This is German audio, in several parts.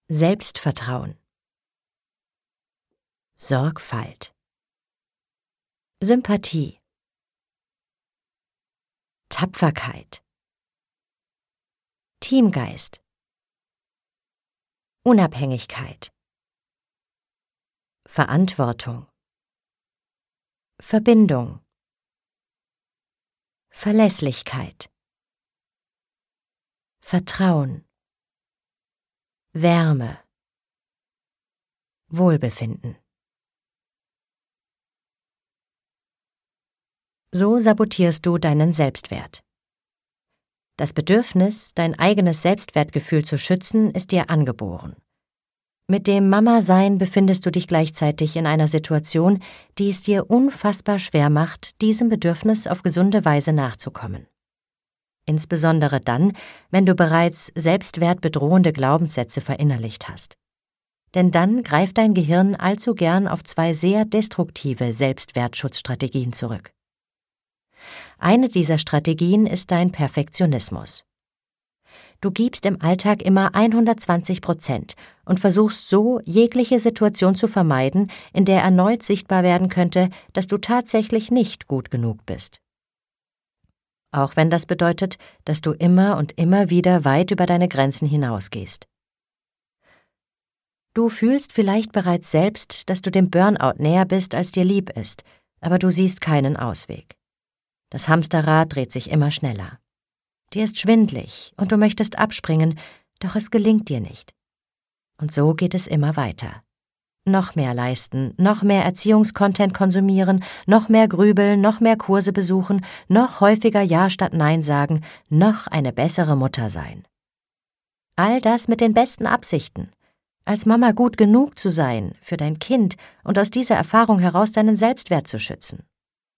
Selbstvertrauen, Sorgfalt, Sympathie, Tapferkeit, Teamgeist, Unabhängigkeit, Verantwortung, Verbindung, Verlässlichkeit, Vertrauen, Wärme, Wohlbefinden. So sabotierst du deinen Selbstwert. Das Bedürfnis, dein eigenes Selbstwertgefühl zu schützen, ist dir angeboren. Mit dem Mama-Sein befindest du dich gleichzeitig in einer Situation, die es dir unfassbar schwer macht, diesem Bedürfnis auf gesunde Weise nachzukommen. Insbesondere dann, wenn du bereits selbstwertbedrohende Glaubenssätze verinnerlicht hast. Denn dann greift dein Gehirn allzu gern auf zwei sehr destruktive Selbstwertschutzstrategien zurück. Eine dieser Strategien ist dein Perfektionismus. Du gibst im Alltag immer 120% und versuchst so, jegliche Situation zu vermeiden, in der erneut sichtbar werden könnte, dass du tatsächlich nicht gut genug bist. Auch wenn das bedeutet, dass du immer und immer wieder weit über deine Grenzen hinausgehst. Du fühlst vielleicht bereits selbst, dass du dem Burnout näher bist, als dir lieb ist, aber du siehst keinen Ausweg. Das Hamsterrad dreht sich immer schneller. Dir ist schwindlig und du möchtest abspringen, doch es gelingt dir nicht. Und so geht es immer weiter. Noch mehr leisten, noch mehr Erziehungskontent konsumieren, noch mehr grübeln, noch mehr Kurse besuchen, noch häufiger Ja statt Nein sagen, noch eine bessere Mutter sein. All das mit den besten Absichten. Als Mama gut genug zu sein für dein Kind und aus dieser Erfahrung heraus deinen Selbstwert zu schützen.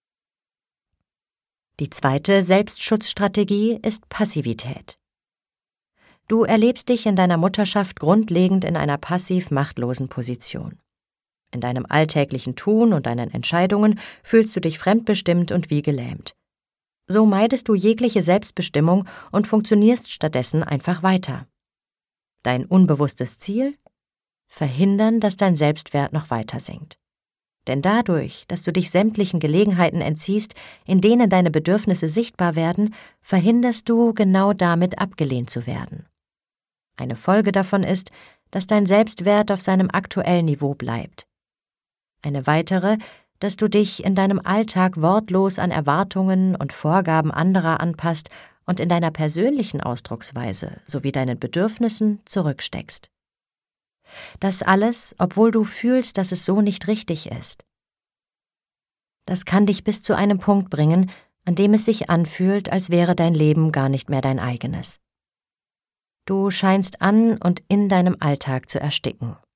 Die zweite Selbstschutzstrategie ist Passivität. Du erlebst dich in deiner Mutterschaft grundlegend in einer passiv-machtlosen Position. In deinem alltäglichen Tun und deinen Entscheidungen fühlst du dich fremdbestimmt und wie gelähmt. So meidest du jegliche Selbstbestimmung und funktionierst stattdessen einfach weiter. Dein unbewusstes Ziel? Verhindern, dass dein Selbstwert noch weiter sinkt. Denn dadurch, dass du dich sämtlichen Gelegenheiten entziehst, in denen deine Bedürfnisse sichtbar werden, verhinderst du, genau damit abgelehnt zu werden. Eine Folge davon ist, dass dein Selbstwert auf seinem aktuellen Niveau bleibt. Eine weitere, dass du dich in deinem Alltag wortlos an Erwartungen und Vorgaben anderer anpasst und in deiner persönlichen Ausdrucksweise sowie deinen Bedürfnissen zurücksteckst. Das alles, obwohl du fühlst, dass es so nicht richtig ist. Das kann dich bis zu einem Punkt bringen, an dem es sich anfühlt, als wäre dein Leben gar nicht mehr dein eigenes. Du scheinst an und in deinem Alltag zu ersticken.